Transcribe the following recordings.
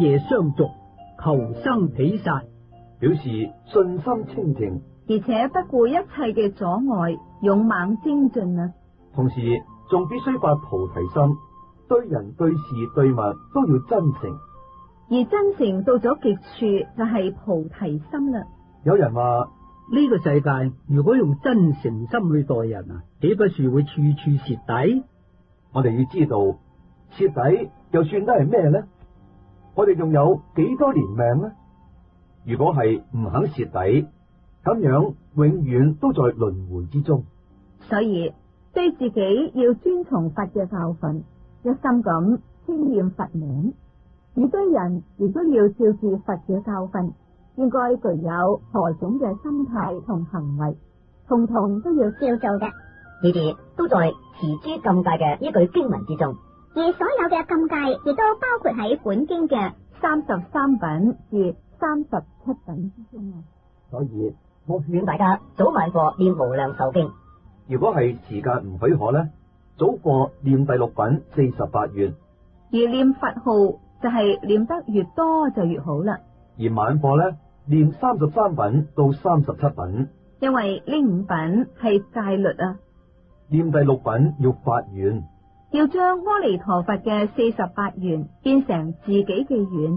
夜相續，求生彼殺， 表示信心清淨， 而且不顧一切嘅阻礙，勇猛精進啊！ 同時仲必須發菩提心，對人對事對物都要真誠。 而真誠到咗極處就係菩提心啦。 有人話呢個世界如果用真誠心去待人啊，豈不是會處處蝕底？ 我哋要知道蝕底又算得係咩呢？我哋仲有幾多年命呢？如果係唔肯蝕底，咁樣永遠都在輪迴之中。 所以對自己要遵從佛嘅教訓，一心咁稱念佛名；而對人亦都要照住佛嘅教訓，應該具有何種嘅心態同行為，統統都要照做嘅。 呢啲都在持諸禁戒嘅一句經文之中， 而所有嘅禁戒亦都包括喺本經嘅33品至37品之中啊。 所以我勸大家早晚課念無量壽經。 如果係時間唔許可呢，早課念第6品48願， 而念佛號就係念得越多就越好啦。 而晚課呢，念33品到37品， 因為呢5品係戒律啊。 念第6品要發願， 要將阿彌陀佛嘅48願變成自己嘅願。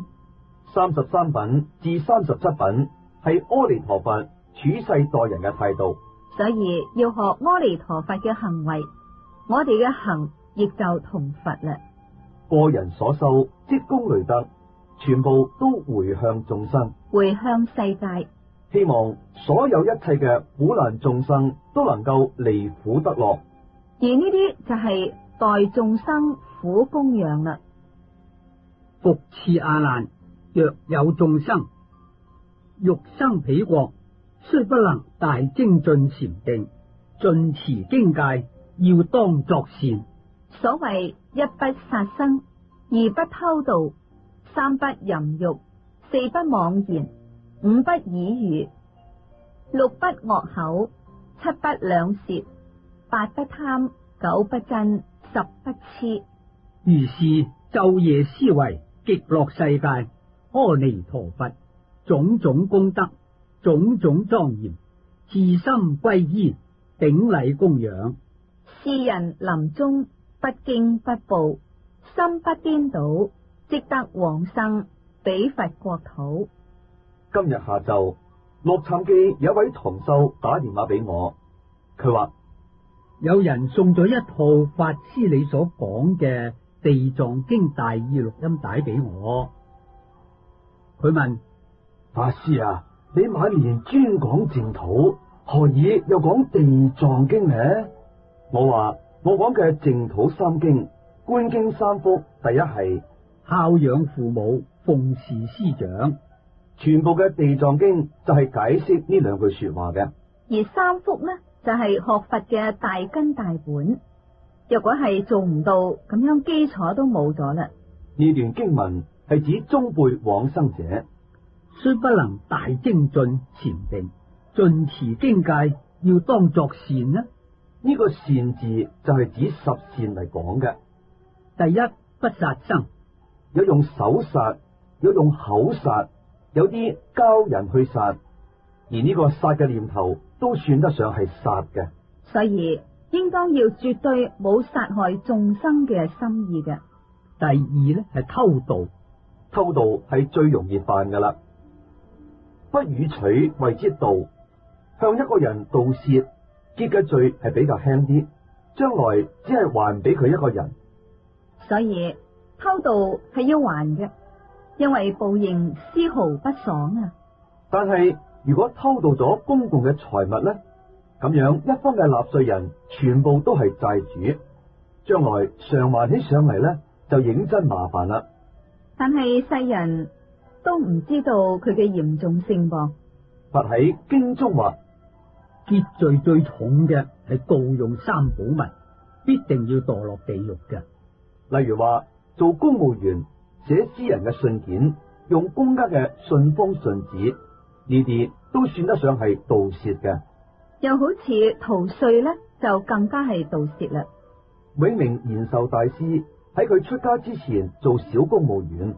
33品至37品係阿彌陀佛處世待人嘅態度， 所以要學阿彌陀佛嘅行為，我哋嘅行亦就同佛啦。 個人所修積功累德，全部都回向眾生， 回向世界。 希望所有一切嘅苦難眾生都能夠離苦得樂， 而呢啲就係代眾生苦供養啦。 復次阿難，若有眾生欲生彼國，雖不能大精進禪定，盡持經戒，要當作善。 所謂一不殺生，二不偷盜，三不淫欲，四不妄言，五不綺語，六不惡口，七不兩舌，八不貪，九不瞋，十不痴。 如是晝夜思維極樂世界阿彌陀佛種種功德，種種莊嚴，自心歸依，頂禮供養。 是人臨終不驚不怖，心不顛倒，即得往生彼佛國土。 今日下晝洛杉磯有一位同修打電話俾我，佢話有人送咗一套法師你所講嘅地藏經大意錄音帶俾我。佢問法師啊，你晚年專講淨土，何以又講地藏經呢？我話我講嘅淨土三經、觀經三福，第一係孝養父母，奉事師長， 全部嘅地藏經就係解釋呢兩句說話嘅。 而三福呢，就係學佛嘅大根大本。若果係做唔到，咁樣基礎都冇咗啦。 呢段經文係指中輩往生者， 雖不能大精進禪定，盡持經戒，要當作善呢？ 呢個善字就係指十善嚟講嘅。 第一，不殺生， 有用手殺，有用口殺，有啲教人去殺，而呢個殺嘅念頭都算得上係殺嘅。 所以應當要絕對冇殺害眾生嘅心意嘅。 第二呢係偷盜， 偷盜係最容易犯噶啦。不與取謂之盜，向一個人盜竊，結嘅罪係比較輕啲，將來只係還俾佢一個人。 所以偷盜係要還嘅，因為報應絲毫不爽啊。 但係如果偷盜咗公共嘅財物呢，咁樣一方嘅納稅人全部都係債主，將來償還起上嚟呢，就認真麻煩啦。 但係世人都唔知道佢嘅嚴重性噃。 佛喺經中話， 結罪最重嘅係盜用三寶物，必定要墮落地獄嘅。 例如話做公務員寫私人嘅信件，用公家嘅信封信紙，呢啲都算得上係盜竊嘅。 又好似逃稅呢，就更加係盜竊啦。 永明延壽大師喺佢出家之前做小公務員，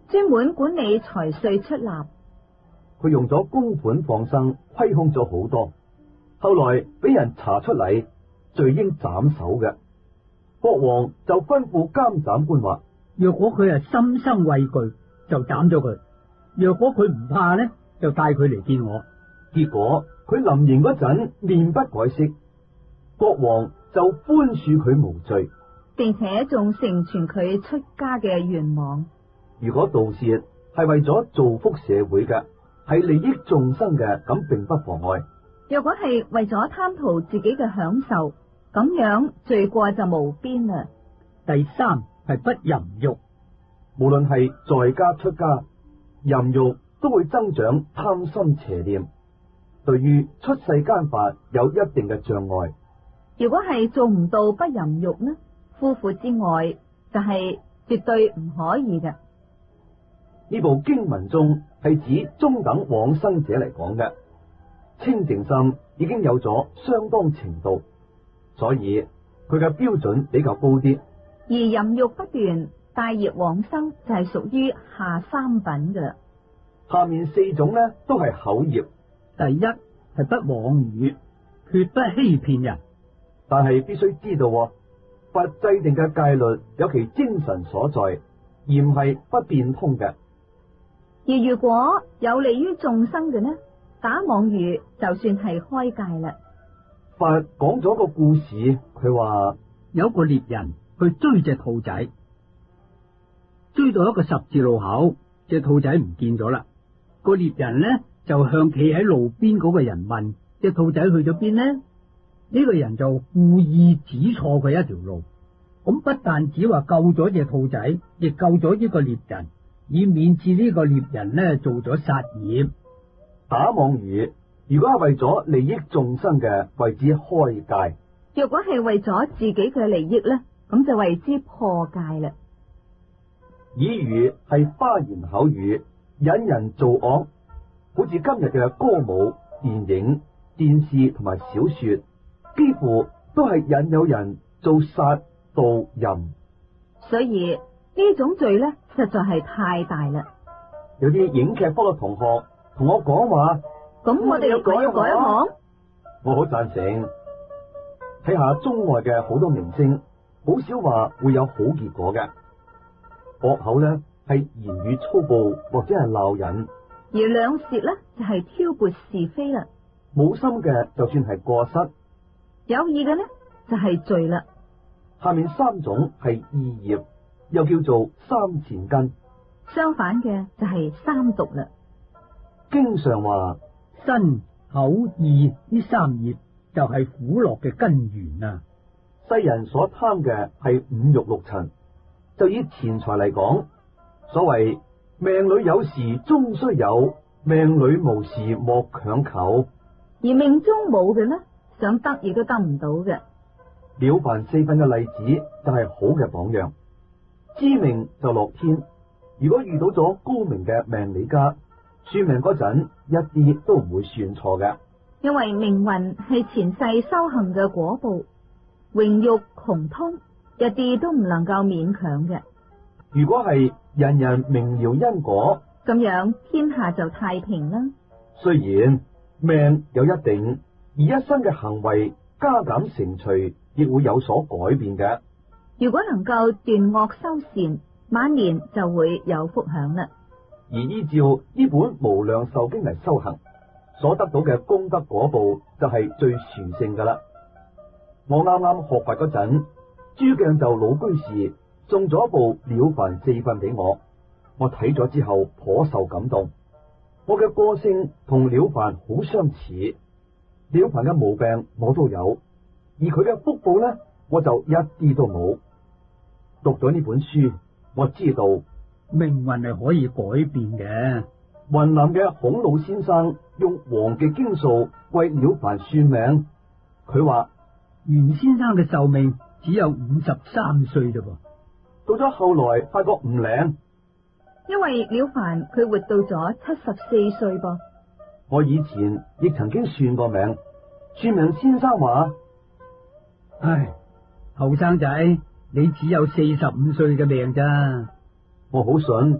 專門管理財稅出納。 佢用咗公款放生，虧空咗好多。後來俾人查出嚟，罪應斬首嘅。國王就吩咐監斬官話： 若果佢係心生畏懼，就斬咗佢；若果佢唔怕呢，就帶佢嚟見我。 結果佢臨刑嗰陣面不改色，國王就寬恕佢無罪， 並且仲成全佢出家嘅願望。 如果盜竊係為咗造福社會嘅，係利益眾生嘅，咁並不妨礙。 若果係為咗貪圖自己嘅享受，咁樣罪過就無邊啦。 第三係不淫欲， 無論係在家出家，淫欲都會增長貪心邪念，對於出世間法有一定嘅障礙。 如果係做唔到不淫欲呢，夫婦之外就係絕對唔可以嘅。 呢部經文中係指中等往生者嚟講嘅，清淨心已經有咗相當程度，所以佢嘅標準比較高啲。 而淫欲不斷帶業往生就係屬於下三品嘅啦。 下面四種呢都係口業。 第一係不妄語，決不欺騙人。 但係必須知道，佛制定嘅戒律有其精神所在，而唔係不變通嘅。 而如果有利於眾生嘅呢，打妄語就算係開戒啦。 佛講咗個故事，佢話有個獵人去追隻兔仔，追到一個十字路口，隻兔仔唔見咗啦。個獵人呢就向企喺路邊嗰個人問：隻兔仔去咗邊呢？呢個人就故意指錯佢一條路，咁不但只話救咗隻兔仔，亦救咗呢個獵人，以免致呢個獵人呢做咗殺業。 打妄語，如果係為咗利益眾生嘅，為之開戒； 若果係為咗自己嘅利益呢，咁就為之破戒啦。 耳語係花言巧語，引人做惡，好似今日嘅歌舞、電影、電視同埋小說，幾乎都係引誘人做殺盜淫。 所以呢種罪呢，實在係太大啦。 有啲影劇科嘅同學同我講話， 咁我哋要改一行。 我好贊成。睇下中外嘅好多明星，好少話會有好結果嘅。惡口呢係言語粗暴或者係鬧人， 而兩舌呢就係挑撥是非啦。 冇心嘅就算係過失， 有意嘅呢就係罪啦。 下面三種係意業，又叫做三善根。 相反嘅就係三毒啦。 經常話身口意呢三業就係苦樂嘅根源啊！ 世人所貪嘅係五欲六塵。就以錢財嚟講，所謂命裏有時終須有，命裏無時莫強求。 而命中冇嘅呢，想得亦都得唔到嘅。 了凡四訓嘅例子就係好嘅榜樣。知命就樂天，如果遇到咗高明嘅命理家，算命嗰陣一啲都唔會算錯嘅。 因為命運係前世修行嘅果報，榮辱窮通，一啲都唔能夠勉強嘅。 如果係人人明了因果， 咁樣天下就太平啦。 雖然命有一定，而一生嘅行為加減乘除，亦會有所改變嘅。 如果能夠斷惡修善，晚年就會有福享啦。 而依照呢本無量壽經嚟修行，所得到嘅功德果報就係最殊勝噶啦。我啱啱學佛嗰陣，朱鏡就老居士送咗一部《了凡四訓》俾我，我睇咗之後頗受感動。我嘅個性同了凡好相似，了凡嘅毛病我都有，而佢嘅福報呢，我就一啲都冇。讀咗呢本書，我知道命運係可以改變嘅。 雲南嘅孔老先生用黃極經數為了凡算命，佢話袁先生嘅壽命只有53歲啫噃， 到咗後來發覺唔靈， 因為了凡佢活到咗74歲噃。 我以前亦曾經算過命，算命先生話： 唉，後生仔，你只有45歲嘅命咋。 我好信，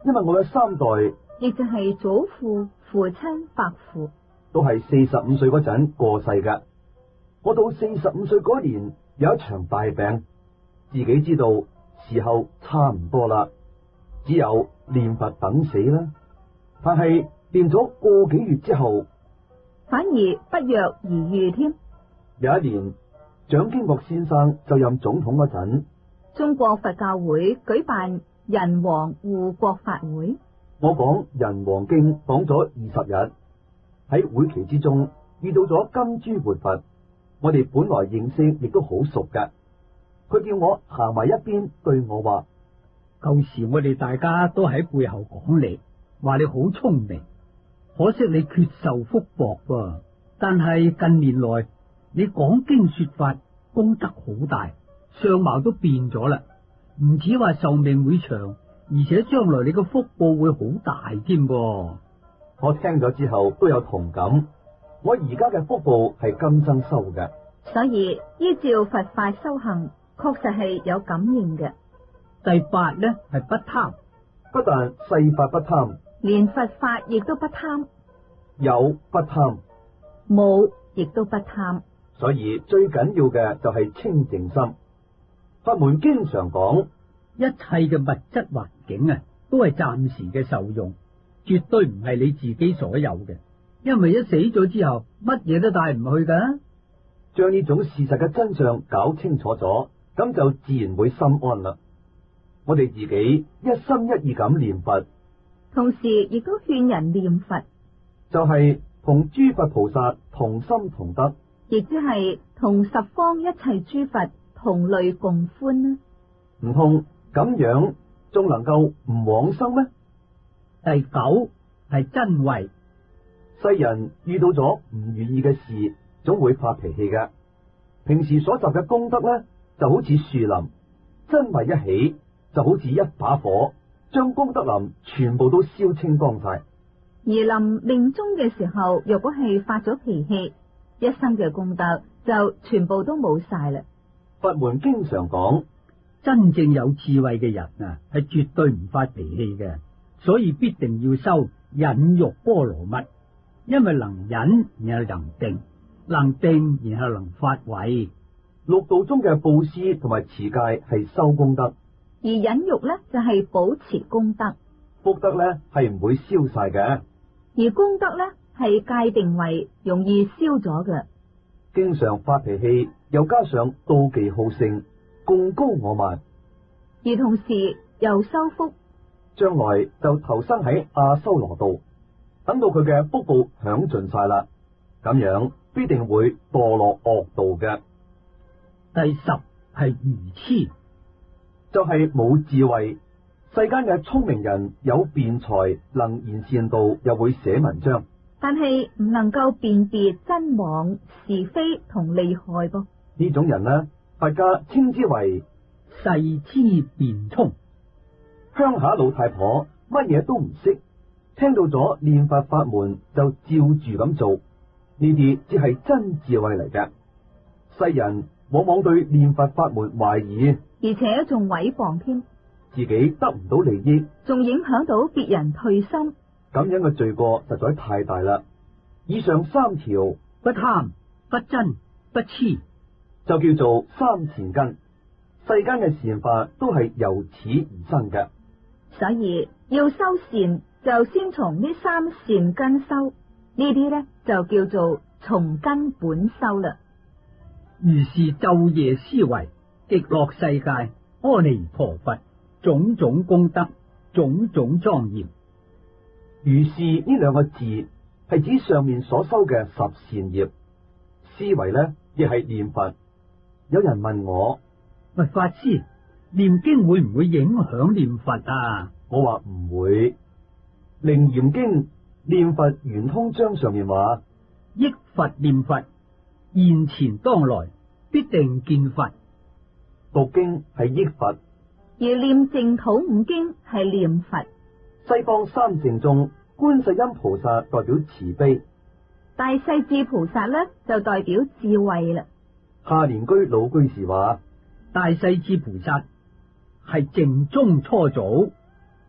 因為我嘅三代亦就係祖父、父親、伯父。 都係45歲嗰陣過世㗎。我到45歲嗰年有一場大病，自己知道時候差唔多啦，只有念佛等死啦。但係念咗個幾月之後， 反而不藥而愈添。 有一年，蔣經國先生就任總統嗰陣， 中國佛教會舉辦人王護國法會， 我講人王經講咗20日，喺會期之中遇到咗金珠活佛，我哋本來認識亦都好熟㗎。佢叫我行埋一邊，對我話： 舊時我哋大家都喺背後講你，話你好聰明，可惜你缺受福薄噃。但係近年來你講經說法功德好大，相貌都變咗啦，唔止話壽命會長，而且將來你個福報會好大添噃。 我聽咗之後都有同感，我而家嘅福報係今生修嘅， 所以依照佛法修行，確實係有感應嘅。 第8呢係不貪， 不但世法不貪， 連佛法亦都不貪， 有不貪， 冇亦都不貪。 所以最緊要嘅就係清淨心。法門經常講， 一切嘅物質環境啊，都係暫時嘅受用，絕對唔係你自己所有嘅。因為一死咗之後，乜嘢都帶唔去噶。 將呢種事實嘅真相搞清楚咗，咁就自然會心安啦。我哋自己一心一意咁念佛， 同時亦都勸人念佛， 就係同諸佛菩薩同心同德， 亦即係同十方一切諸佛同類共歡呢？ 唔通咁樣仲能夠唔往生咩？ 第9係瞋恚， 世人遇到咗唔如意嘅事，總會發脾氣嘅。平時所集嘅功德呢，就好似樹林，瞋恚一起，就好似一把火，將功德林全部都燒清光晒。 而臨命終嘅時候，若果係發咗脾氣，一生嘅功德就全部都冇晒啦。 佛門經常講， 真正有智慧嘅人啊，係絕對唔發脾氣嘅，所以必定要修忍辱波羅蜜，因為能忍然後能定，能定然後能發慧。 六道中嘅布施同埋持戒係修功德， 而忍辱呢就係保持功德， 福德呢係唔會消晒嘅， 而功德呢係界定為容易消咗嘅。 經常發脾氣，又加上妒忌好勝，貢高我慢， 而同時又修福， 將來就投生喺阿修羅道。等到佢嘅福報享盡晒啦，咁樣必定會墮落惡道嘅。 第10係愚癡， 就係冇智慧。世間嘅聰明人有辯才，能言善道，又會寫文章， 但係唔能夠辨別真妄是非同利害噃。 呢種人呢，佛家稱之為細知辯聰。 鄉下老太婆，乜嘢都唔識，聽到咗念佛法門就照住咁做，呢啲只係真智慧嚟嘅。世人往往對念佛法門懷疑， 而且仲毀謗添， 自己得唔到利益， 仲影響到別人退心， 咁樣嘅罪過實在太大啦。以上3條不貪、不瞋、不癡， 就叫做三善根。世間嘅善法都係由此而生嘅， 所以要修善就先從呢3善根修，呢啲呢就叫做從根本修啦。 如是晝夜思維極樂世界，阿彌陀佛種種功德，種種莊嚴。 如是呢2個字係指上面所修嘅10善業。思維呢亦係念佛。有人問我， 喂，法師，念經會唔會影響念佛啊？ 我話唔會。楞嚴經念佛圓通章上面話， 憶佛念佛，現前當來必定見佛。 讀經係憶佛， 而念淨土5經係念佛。 西方3聖中，觀世音菩薩代表慈悲， 大勢至菩薩呢就代表智慧啦。 下蓮居老居士話， 大勢至菩薩係淨宗初祖，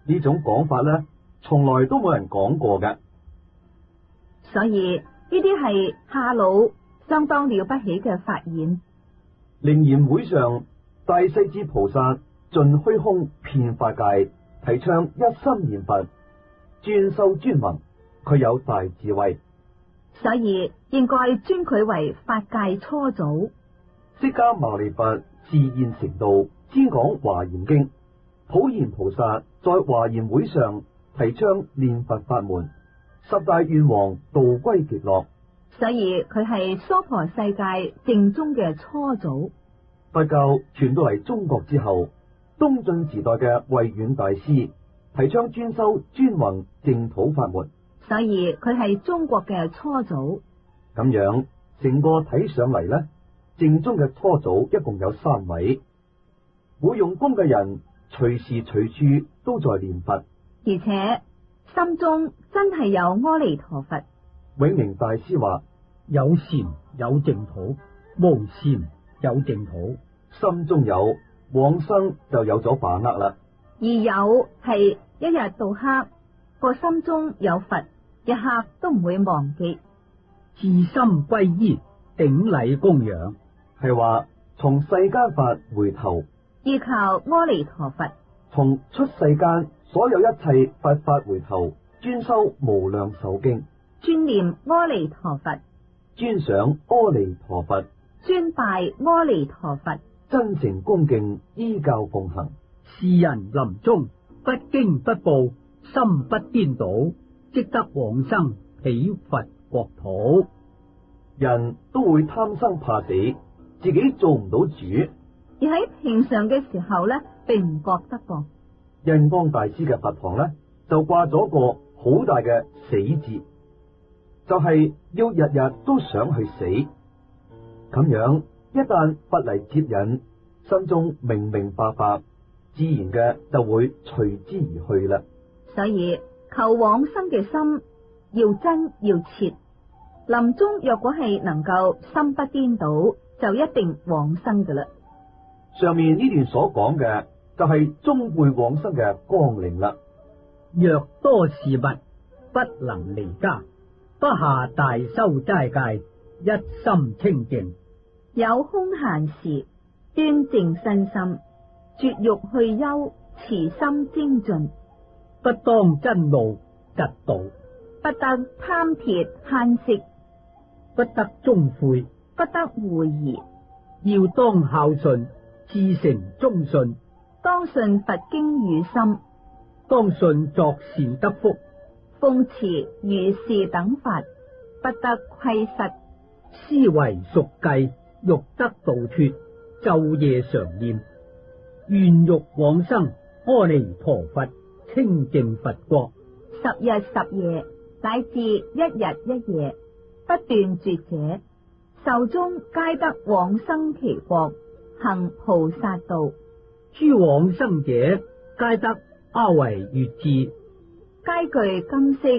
呢種講法呢，從來都冇人講過嘅。 所以呢啲係下魯相當了不起嘅發現。 靈驗會上，大勢至菩薩盡虛空遍法界，提倡一心念佛，專修專弘，佢有大智慧， 所以應該尊佢為法界初祖。 釋迦牟尼佛自現成道，先講華嚴經。普賢菩薩在華嚴會上提倡念佛法門，十大願王道歸極樂， 所以佢係娑婆世界正宗嘅初祖。 佛教傳到嚟中國之後，東晉時代嘅慧遠大師提倡專修專弘淨土法門， 所以佢係中國嘅初祖。 咁樣成個睇上嚟呢，正宗嘅初祖一共有3位。會用功嘅人隨時隨處都在念佛， 而且心中真係有阿彌陀佛。 永明大師話： 有禪有淨土，無禪有淨土。 心中有，往生就有咗把握啦。 而有係一日到黑個心中有佛，一刻都唔會忘記。 至心歸依，頂禮供養， 係話從世間法回頭， 依靠阿彌陀佛， 從出世間所有一切佛法回頭，專修無量壽經， 專念阿彌陀佛， 專想阿彌陀佛， 專拜阿彌陀佛， 真誠恭敬依教奉行。 是人臨終不驚不怖，心不顛倒，即得往生彼佛國土。 人都會貪生怕死，自己做唔到主， 而喺平常嘅時候呢，並唔覺得噃。 印光大師嘅佛堂呢，就掛咗個好大嘅死字，就係要日日都想去死。咁樣一旦佛嚟接引，心中明明白白，自然嘅就會隨之而去啦。 所以求往生嘅心要真要切，臨終若果係能夠心不顛倒，就一定往生噶啦。 上面呢段所講嘅就係終會往生嘅光靈啦。 若多事物不能離家，不下大修齋戒，一心清淨， 有空閒時端正身心，絕欲去憂，慈心精進， 不當真怒嫉妒， 不得貪鐵慳色， 不得終悔， 不得狐疑， 要當孝順，至誠忠信， 當信佛經語心， 當信作善得福， 奉持如是等法，不得虧失， 思維熟計，欲得度脫，晝夜常念，願欲往生阿彌陀佛清淨佛國 10日10夜乃至1日1夜不斷絕者，壽終皆得往生其國，行菩薩道。 諸往生者皆得阿惟越致， 皆具金色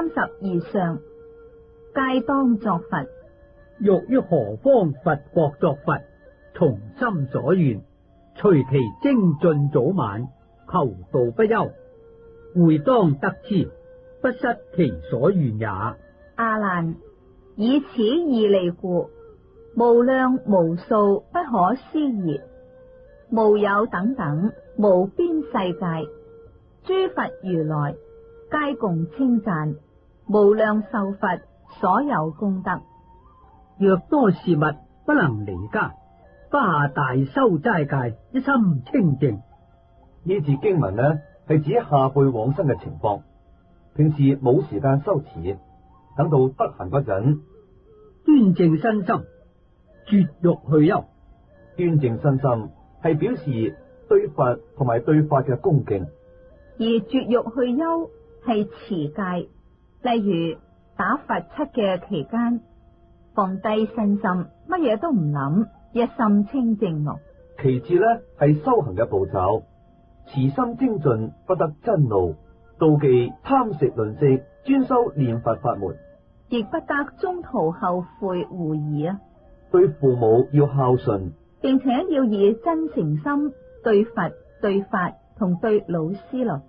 32相，皆當作佛。 欲於何方佛國作佛，從心所願，隨其精進早晚，求道不休，會當得之，不失其所願也。 阿難，以此義利故，無量無數不可思議，無有等等無邊世界，諸佛如來皆共稱讚，無量壽佛所有功德。 若多事物不能離家，不下大修齋戒，一心清淨。 呢節經文呢，係指下輩往生嘅情況。平時冇時間修持，等到得閒嗰陣， 端正身心，絕欲去憂。 端正身心係表示對佛同埋對法嘅恭敬， 而絕欲去憂係持戒，例如打佛七嘅期間，放低身心，乜嘢都唔諗，一心清淨咯。 其次呢係修行嘅步驟，慈心精進，不得嗔怒，妒忌貪食吝嗇，專修念佛法門， 亦不得中途後悔狐疑啊！ 對父母要孝順， 並且要以真誠心對佛、對法同對老師咯。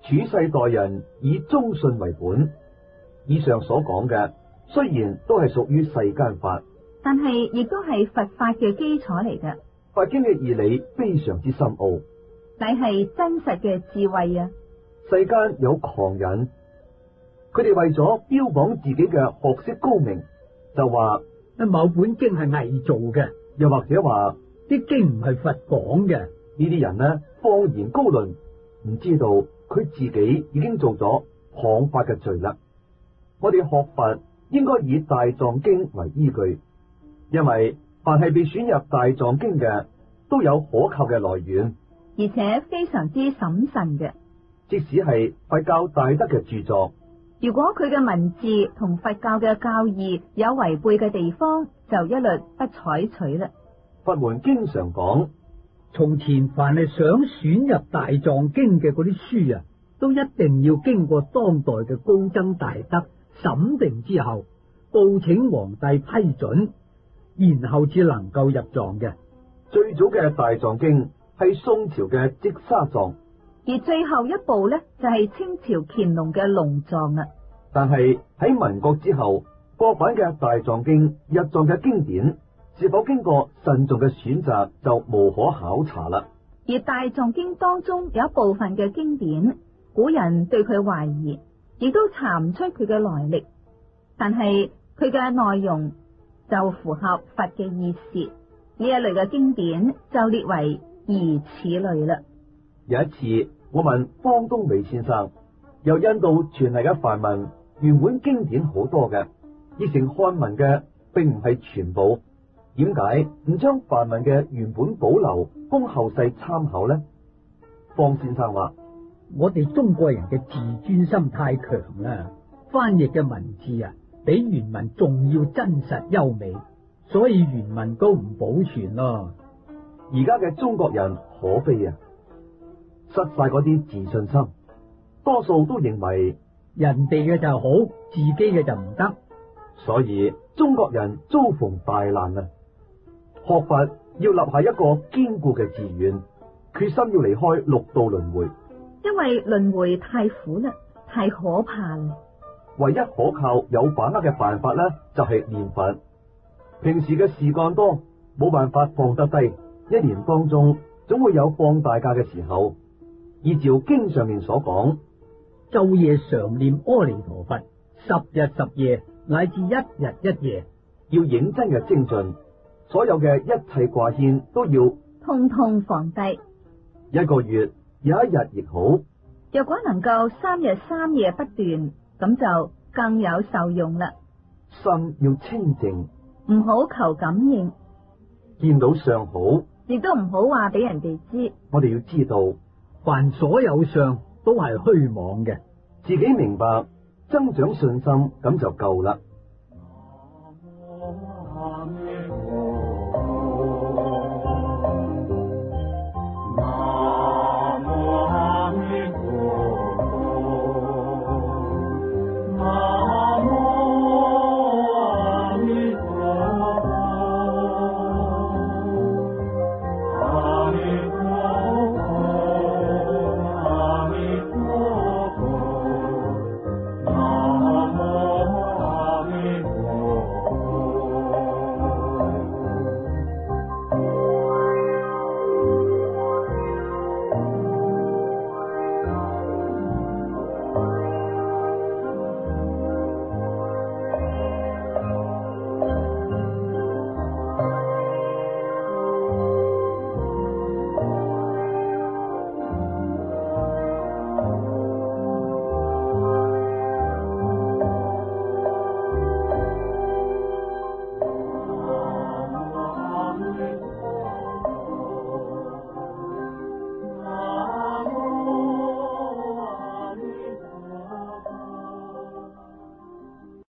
處世待人以忠信為本。以上所講嘅雖然都係屬於世間法， 但係亦都係佛法嘅基礎嚟嘅。 佛經嘅義理非常之深奧， 乃係真實嘅智慧啊！ 世間有狂人，佢哋為咗標榜自己嘅學識高明，就話某本經係偽造嘅， 又或者話啲經唔係佛講嘅。 呢啲人呢，放言高論，唔知道佢自己已經做咗謗法嘅罪啦。我哋學佛應該以大藏經為依據，因為凡係被選入大藏經嘅，都有可靠嘅來源， 而且非常之審慎嘅。 即使係佛教大德嘅著作， 如果佢嘅文字同佛教嘅教義有違背嘅地方，就一律不採取啦。 佛門經常講， 從前凡係想選入大藏經嘅嗰啲書啊，都一定要經過當代嘅高僧大德審定之後，報請皇帝批准，然後至能夠入藏嘅。 最早嘅大藏經係宋朝嘅積沙藏， 而最後一部呢，就係清朝乾隆嘅龍藏啊。 但係喺民國之後，國版嘅大藏經入藏嘅經典是否經過慎重嘅選擇就無可考察啦。 而大藏經當中有一部分嘅經典，古人對佢懷疑，亦都查唔出佢嘅來歷，但係佢嘅內容就符合佛嘅意思，呢一類嘅經典就列為疑似類啦。 有一次我問方東美先生，由印度傳嚟嘅梵文原本經典好多嘅，譯成漢文嘅並唔係全部，點解唔將梵文嘅原本保留供後世參考呢？方先生話： 我哋中國人嘅自尊心太強啦，翻譯嘅文字啊，比原文仲要真實優美，所以原文都唔保存咯。 而家嘅中國人可悲啊，失晒嗰啲自信心，多數都認為人哋嘅就好，自己嘅就唔得， 所以中國人遭逢大難啊！學佛要立下一個堅固嘅志願，決心要離開六道輪迴， 因為輪迴太苦啦，太可怕啦。 唯一可靠有把握嘅辦法呢，就係念佛。平時嘅事幹多，冇辦法放得低，一年當中總會有放大假嘅時候。依照經上面所講， 晝夜常念阿彌陀佛，10日10夜乃至1日1夜， 要認真嘅精進，所有嘅一切掛牽都要通通放低。 一個月有一日亦好， 若果能夠3日3夜不斷，咁就更有受用啦。 心要清淨， 唔好求感應， 見到相好， 亦都唔好話俾人哋知。 我哋要知道， 凡所有相都係虛妄嘅， 自己明白，增長信心咁就夠啦。